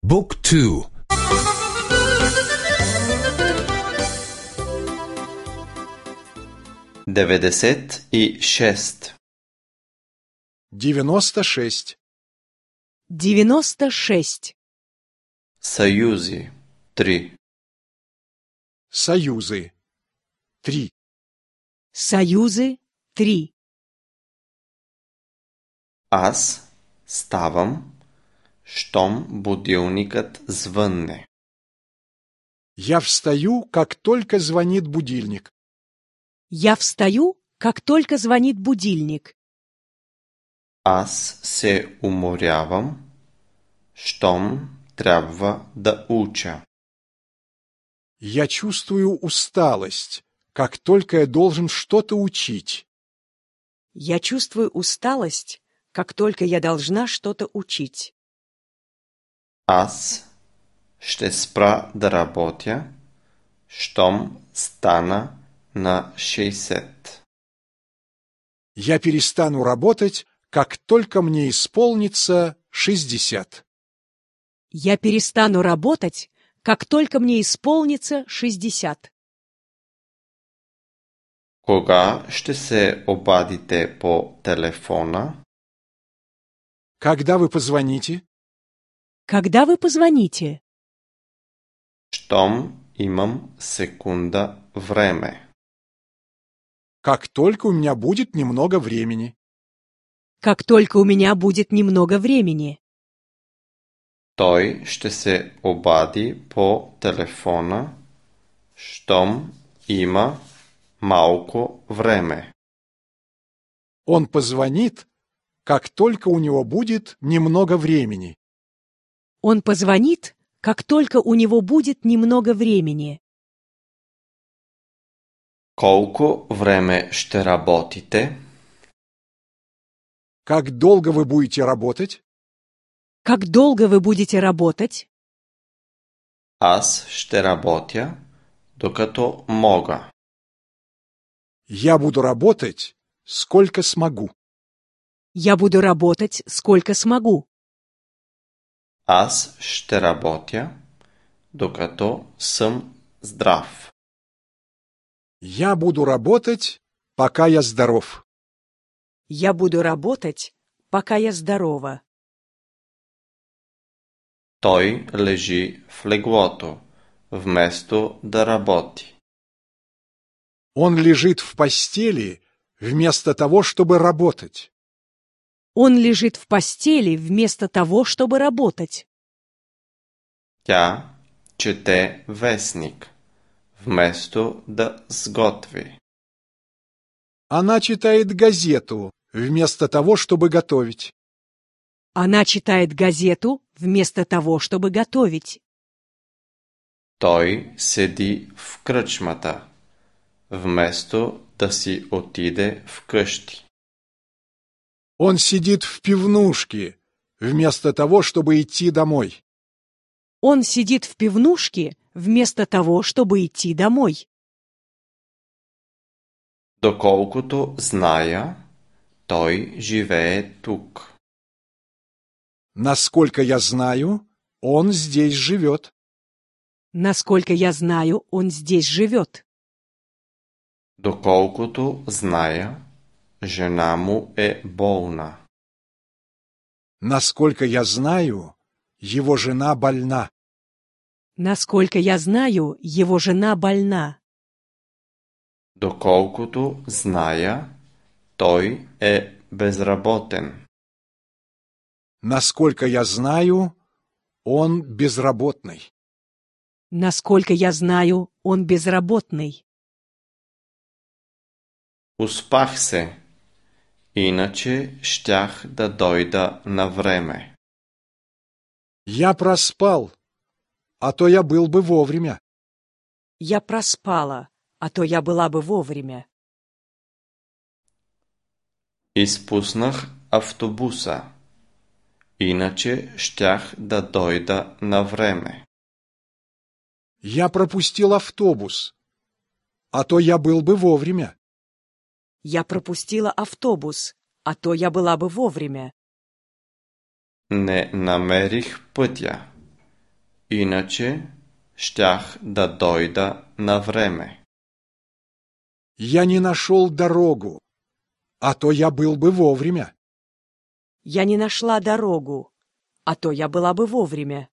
Book 2. 96. 96. 96. Съюзи 3. Союзы 3. Союзы 3. Аз ставам, щом будилникът звънне. Я встаю, как только звонит будильник. Я встаю, как только звонит будильник. Аз се уморявам, щом трябва да уча. Я чувствую усталость, как только я должен что-то учить. Я чувствую усталость, как только я должна что-то учить. Аз ще спра да работя, щом стана на 60. Я перестану работать, как только мне исполнится 60. Я перестану работать, как только мне исполнится 60. Кога ще се обадите по телефона? Когда вы позвоните? Когда вы позвоните? Щом имам секунда време. Как только у меня будет немного времени. Как только у меня будет немного времени. Той ще се обади по телефона, щом има малко време. Он позвонит, как только у него будет немного времени. Он позвонит, как только у него будет немного времени. Колко време ще работите? Как долго вы будете работать? Как долго вы будете работать? Аз ще работя, докато мога. Я буду работать, сколько смогу. Я буду работать, сколько смогу. Аз ще работя, докато съм здрав. Я буду работать, пока я здоров. Я буду работать, пока я здорова. Той лежи в леглото, вместо да работи. Он лежит в постели, вместо того, чтобы работать. Он лежит в постели вместо того, чтобы работать. Тя чете вестник, вместо да сготви. Она читает газету, вместо того, чтобы готовить. Она читает газету вместо того, чтобы готовить. Той седи в кръчмата, вместо да си отиде вкъщи. Он сидит в пивнушке, вместо того, чтобы идти домой. Он сидит в пивнушке вместо того, чтобы идти домой. Доколкото зная, той живее тук. Насколько я знаю, он здесь живет. Насколько я знаю, он здесь живет. Доколкото зная, жена му е болна. Насколько я знаю, его жена больна. Насколько я знаю, его жена больна. Доколкото зная, той е безработен. Насколько я знаю, он безработный. Насколько я знаю, он безработный. Успах се, иначе щях да дойда на време. Я проспал, а то я был бы вовремя. Я проспала, а то я была бы вовремя. Изпуснах автобуса, иначе щях да дойда на време. Я пропустил автобус, а то я был бы вовремя. Я пропустила автобус, а то я была бы вовремя. Не намерих пътя, Иначе щях да дойда на време. Я не нашел дорогу, а то я был бы вовремя. Я не нашла дорогу, а то я была бы вовремя.